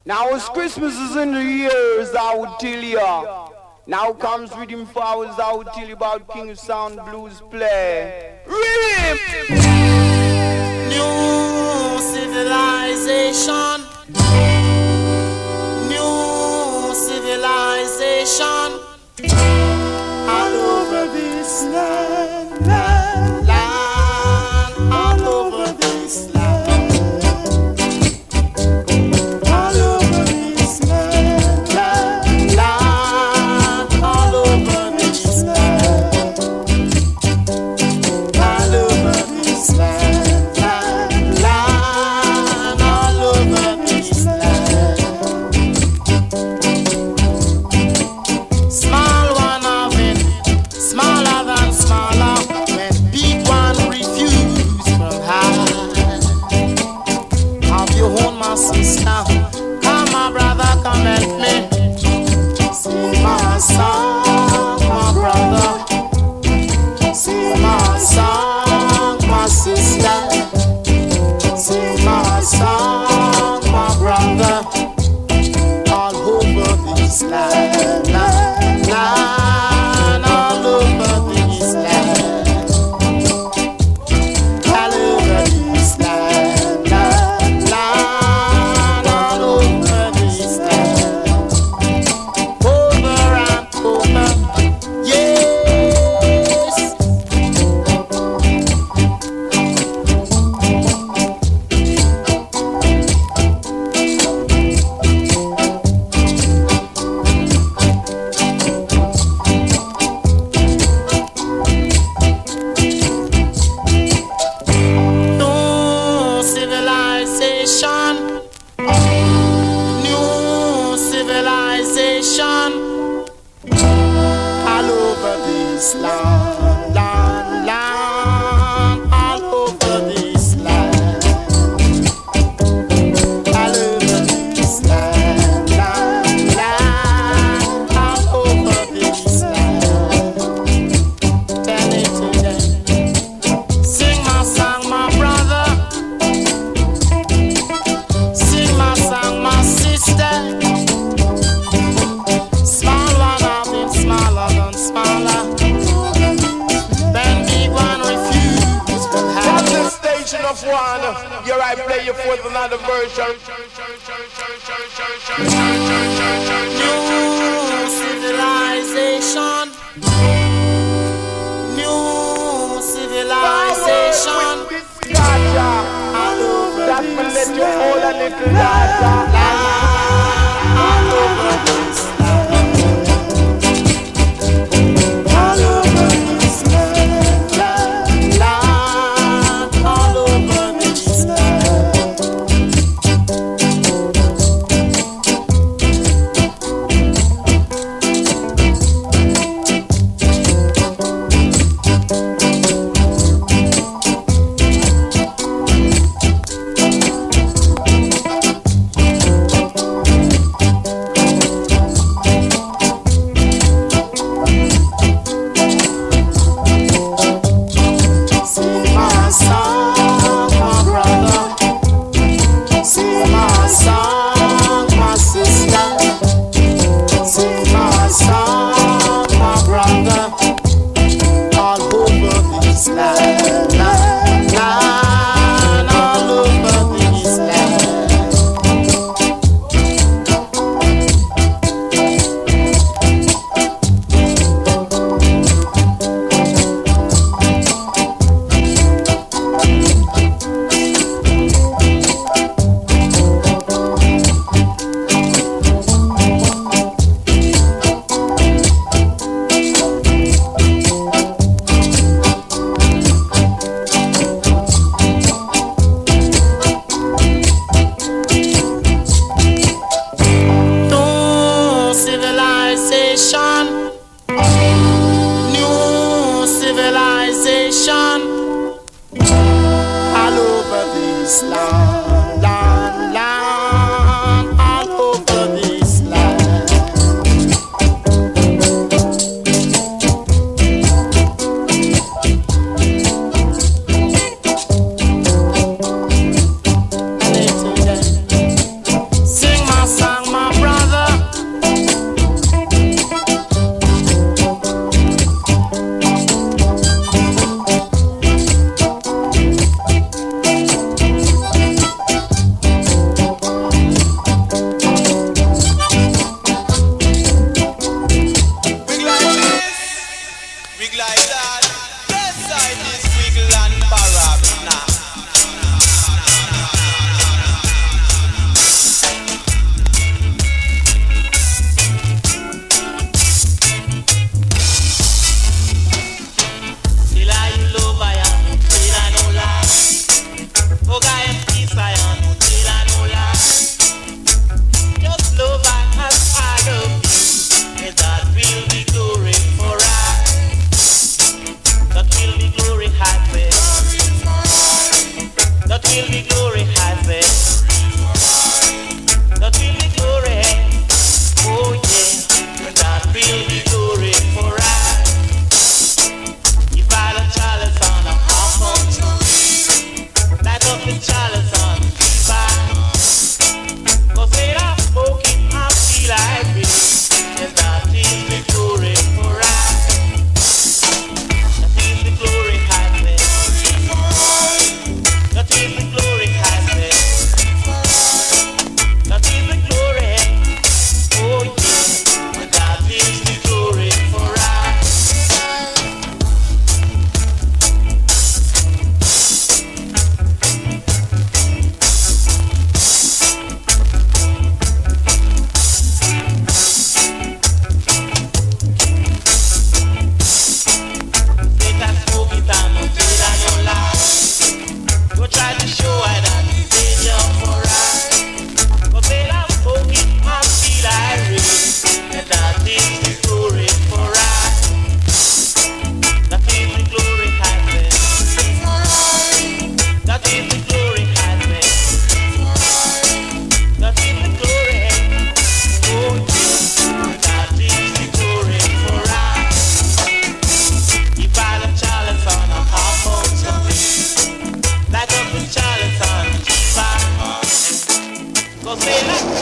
Now as Christmas is in the years, I would tell ya. Now comes Rhythm Flowers, I would tell you about King Sound Blues play. Rhythm! New civilization. New civilization. All over this land, land, all over this land.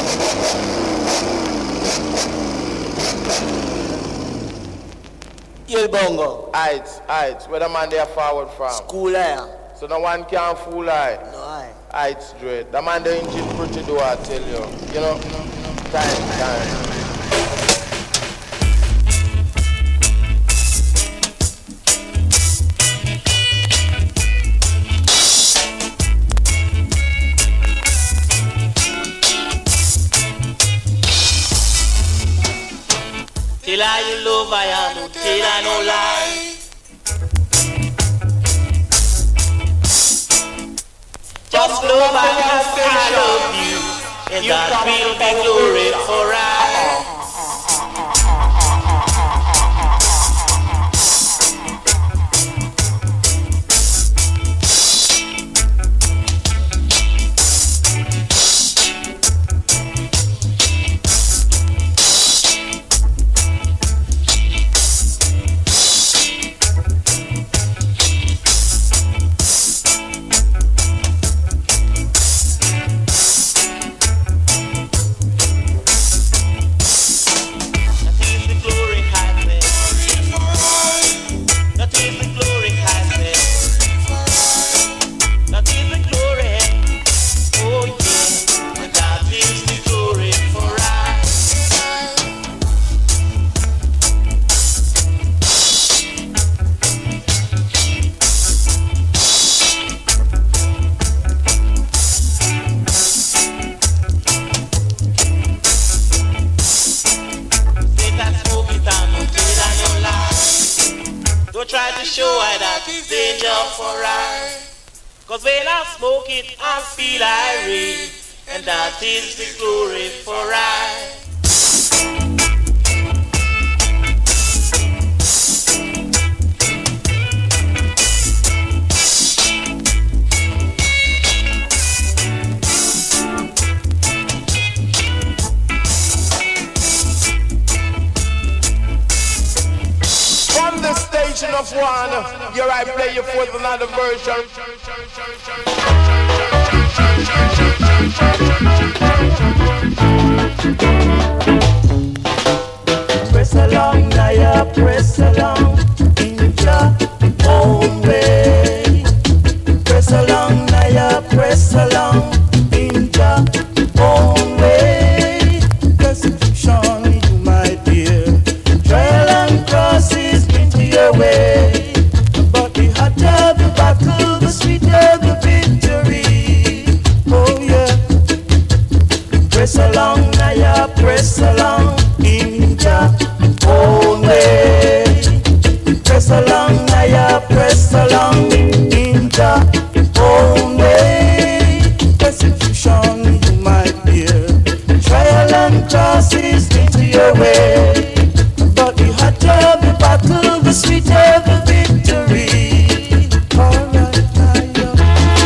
Yo, Bongo. Aight. Where the man they are forward from? School there. So no one can fool I. No, I. Aight straight. The man the engine pretty do I tell you. You know? Time. Till I love I am, till I no lie. Just love I love you, and that will be glory for I. Cause when I smoke it, I feel irate, and that is the glory for I. From the station of one, here I play you for another version. Press along, Naya, press along, in your own way. Press along, Naya, press along, in your own way. Persecution, you my dear, trial and crosses into your way. But the hotter the battle, the sweeter the victory. Oh yeah. Press along, Naya, press along, in your own way. Press along, Naya, press along, in your own way. Persecution, you my dear, trial and crosses into your way. But the hotter the battle, the sweeter the victory. Alright, Naya.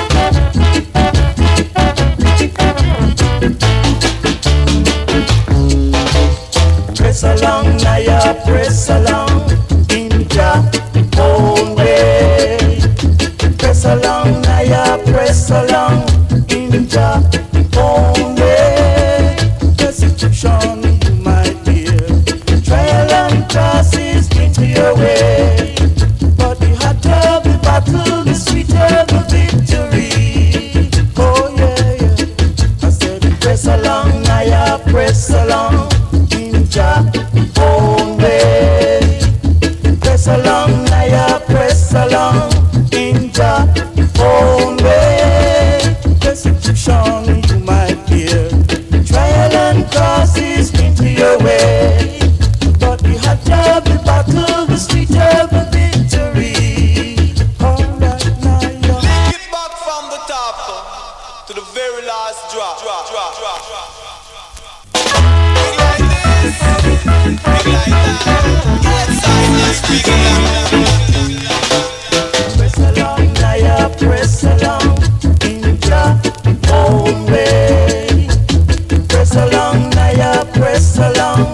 Press along, Naya, press along, in your own way. Press along, Naya, press along, in your own way. Persecution, you my dear, trial and crosses into your way. But the hotter the battle, the sweeter the victory. Oh yeah, yeah. I said press along, Naya, press along, in your own way. Press along, Naya, press along, in your own way. Persecution, you my dear, trial and crosses into your way. But the hotter the battle, the sweeter the victory. Alright, Naya. Lick it back from the top to the very last drop. Big like this, big like that. Get silence, big like that. Press along, Naya, press along, in your own way. Press along, Naya, press along.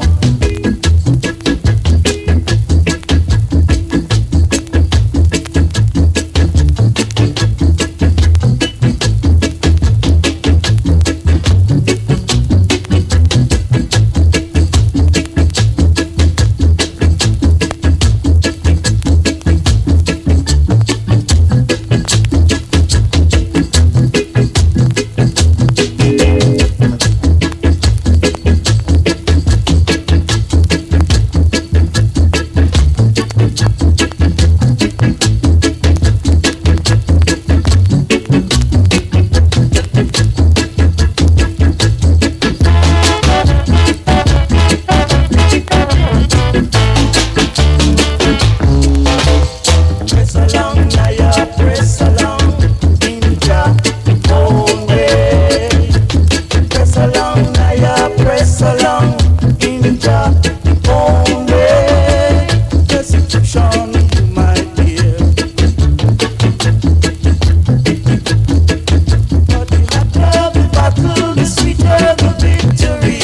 higher, press along in Jah own way. Persecution you might hear, but the hotter the battle, the sweeter the victory.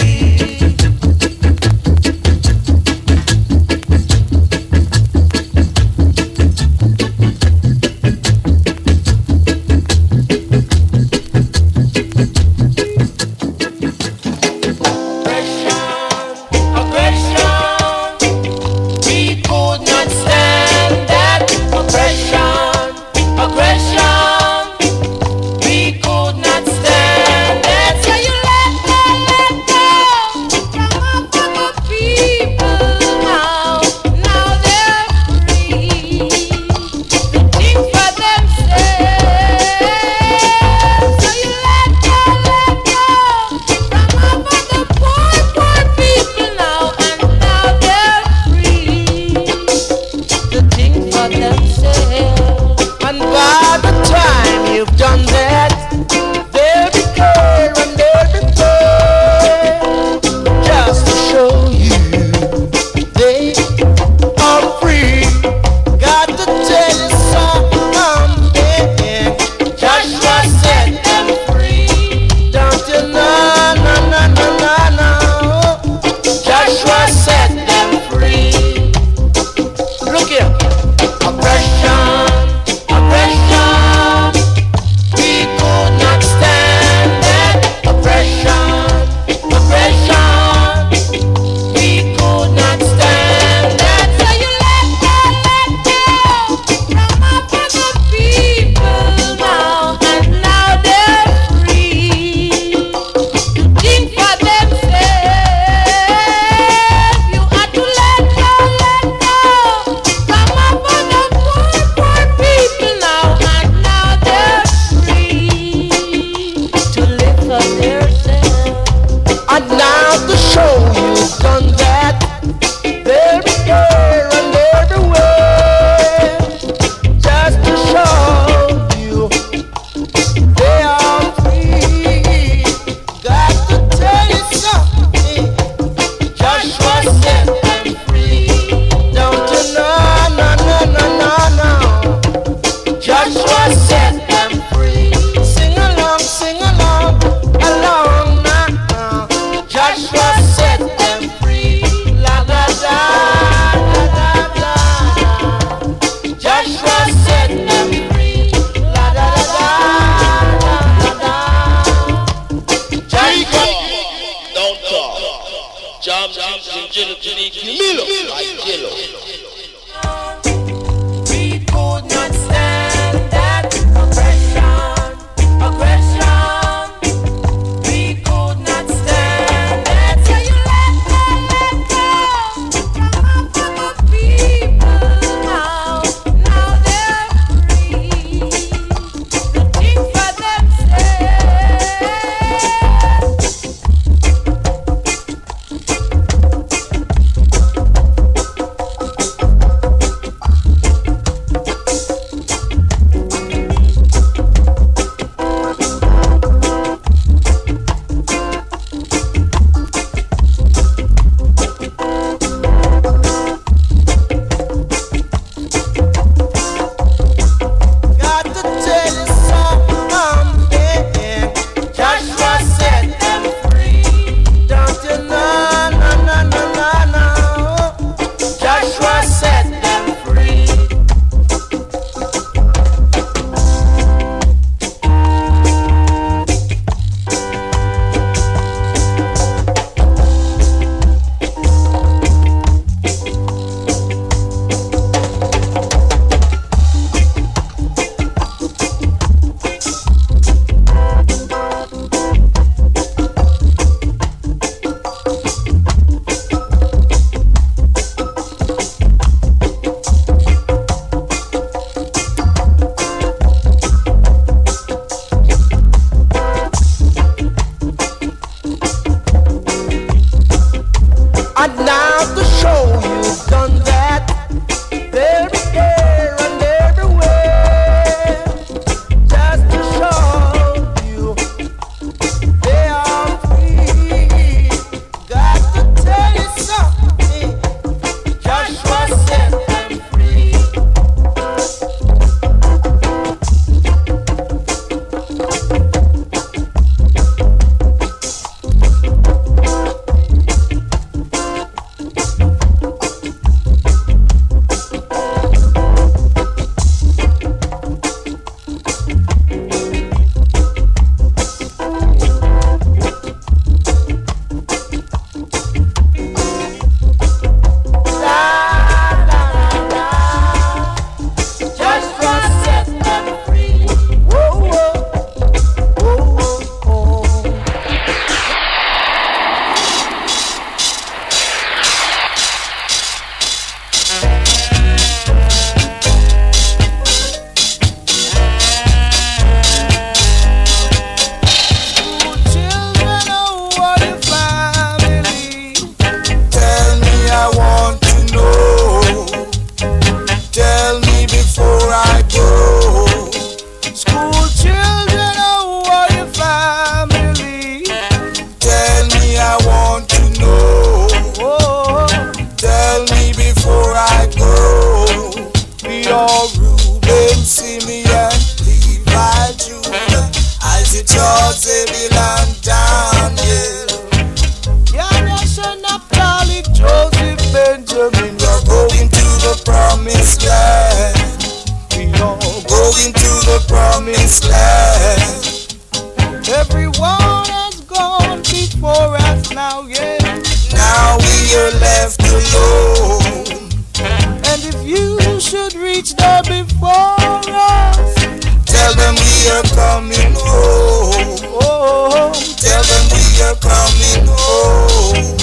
Benjamin, we're going to the promised land. We are going to the promised land. Everyone has gone before us now, yeah. Now we are left alone. And if you should reach there before us, tell them we are coming home. Oh, tell them we are coming home.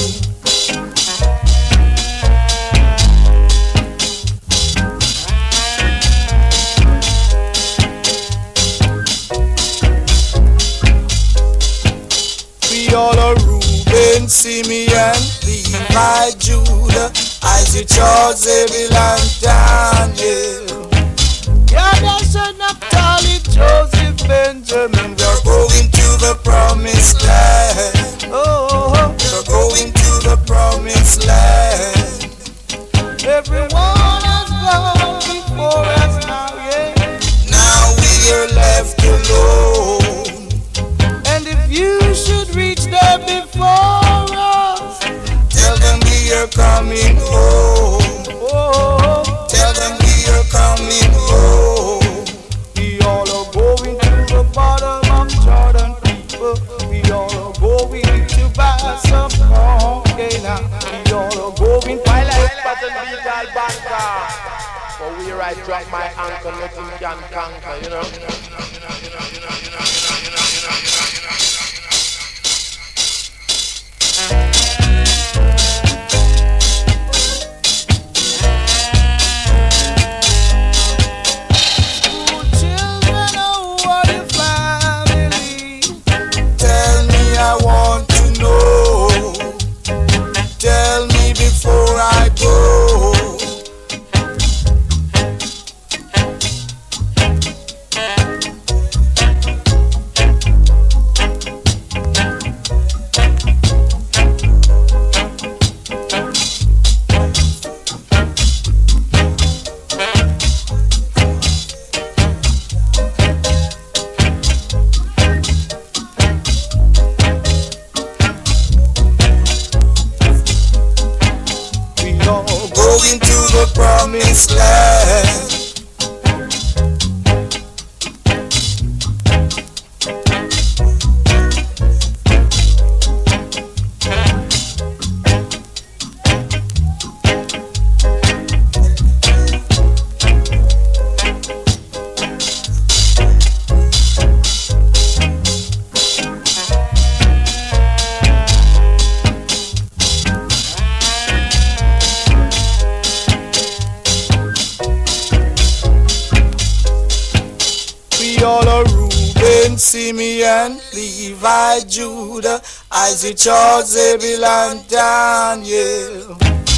We all are Reuben, Simeon, Levi, Judah, Isaac, Charles, Zebulun, Daniel. Yadasha, Naphtali, Joseph, Benjamin. We're going to the promised land. Oh, we're going to the promised land. Everyone has gone before us now, yeah. Now we are left alone. And if you should reach there before us, tell them we are coming home. Oh, tell them we are coming home. We all are going to the bottom of Jordan, people. We all are going to buy some corn. We all are going to for where I drop my anchor, nothing can conquer, you know. Before I go, going to the promised land. Simeon, Levi, Judah, Isaac, Charles, Zebulun, Daniel.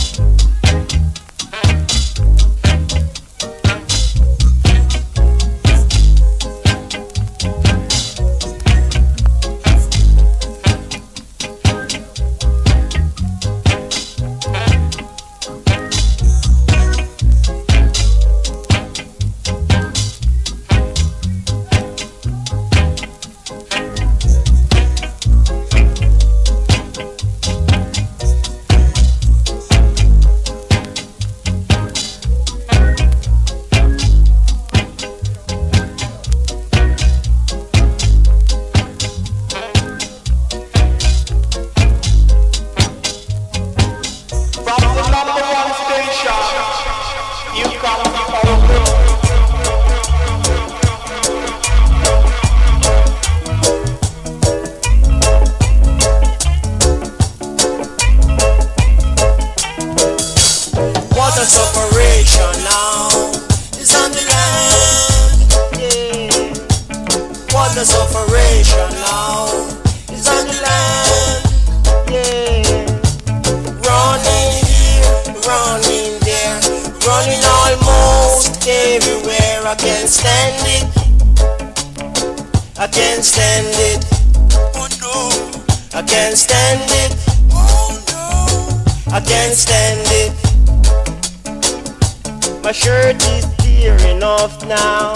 Waters of operation now is on the land, yeah. Running here, running there, running almost everywhere. I can't stand it, I can't stand it, oh no. I can't stand it, oh no. I can't stand it. My shirt is tearing off now.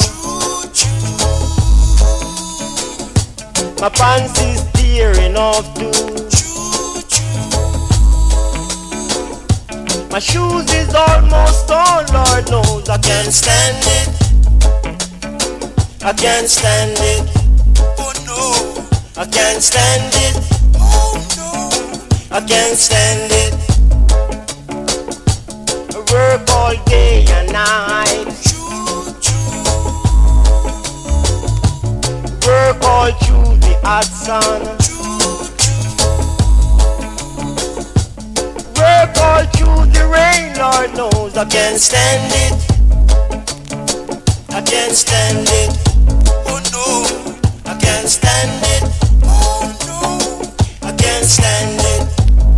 My pants is tearing off too. My shoes is almost gone, Lord knows I can't stand it. I can't stand it. Oh no, I can't stand it. Oh no, I can't stand it. I work all day and night. Work all through the hot sun. Work all through the rain, Lord knows I can't stand it. I can't stand it. Oh no, I can't stand it. Oh no, I can't stand it.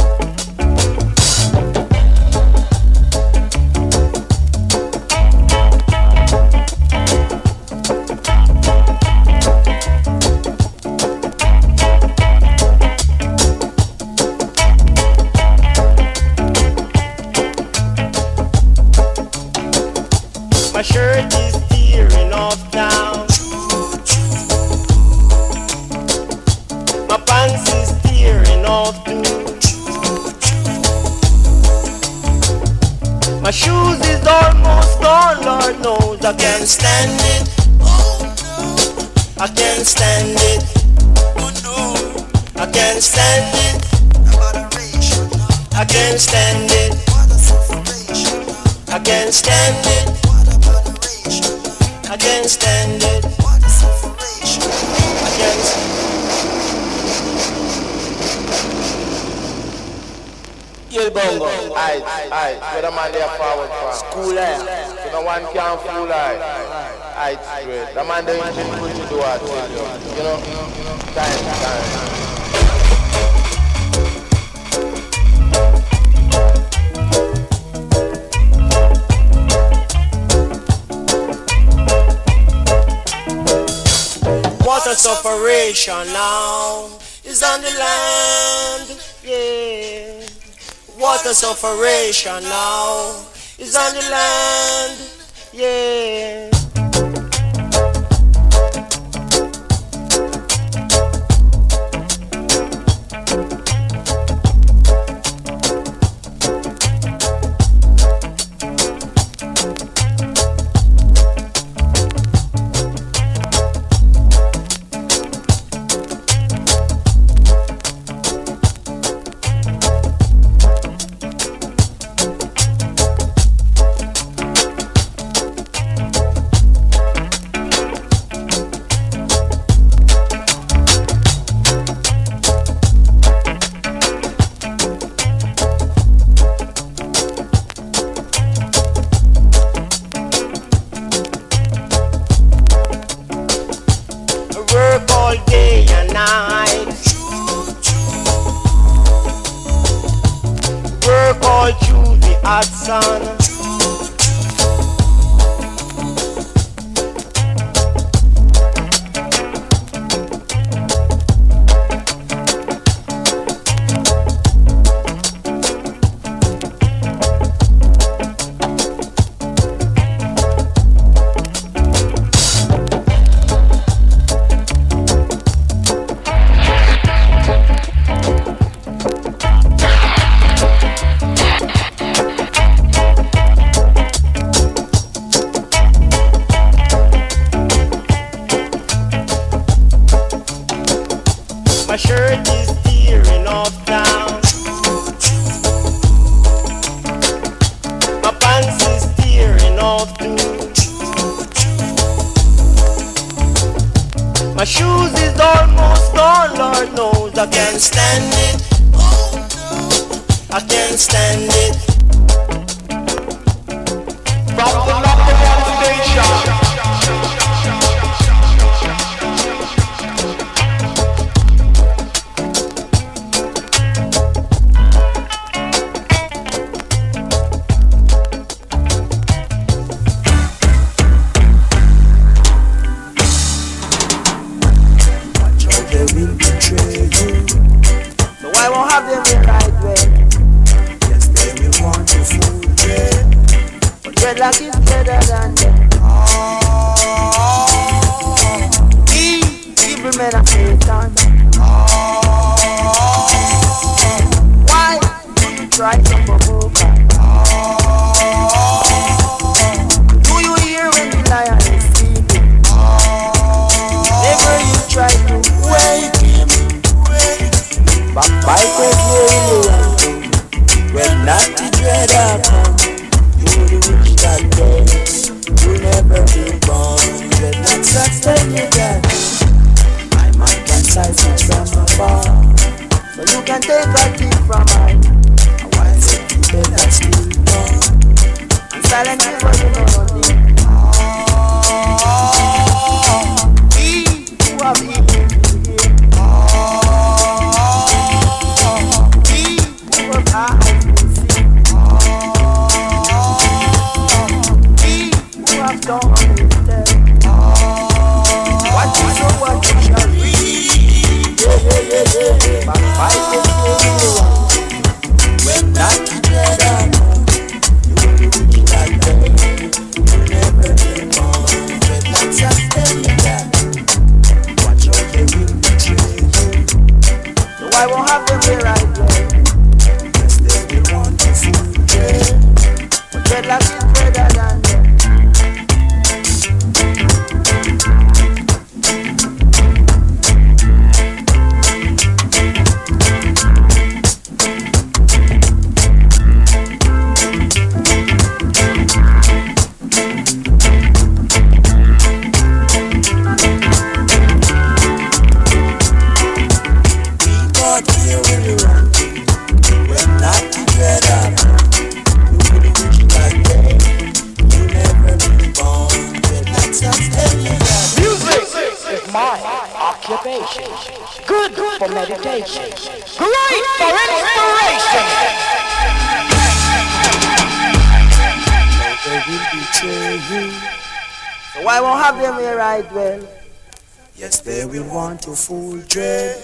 My shirt is tearing off now. My pants is tearing off too. My shoes is almost gone, Lord knows I can't stand it. I can't stand it. I can't stand it. I can't stand it. I can't stand it. I can't stand it. I can't. Yeah, bongo. Aye. Where the man there forward for? School air. So no one can fool aye. Straight. The man there engine put you do what you know. Time. Water sufferation now is on the land, yeah. Water sufferation now is on the land, yeah. Work all day and night. Work all through the hot sun. My shirt is tearing off down. My pants is tearing off too. My shoes is almost gone, Lord knows I can't stand it. I can't stand it. From the number one station. So I won't have them in right way. Yes, they will want to fool them. But dreadlock is better than them. Evil men are Satan. Why do you try to provoke us? eyes will see. He who have done will tell. What you sow, what you shall reap. But fight the when that together, you will be rich like them. You never be born. When that just tell you that. Watch out, they will betray you. So I won't have them here right there. Yes, they will want to fool them. But dreadlock is better than them. Good for meditation. Great for inspiration. They will betray you. So I won't have them here right well. Yes, they will want to fool dread.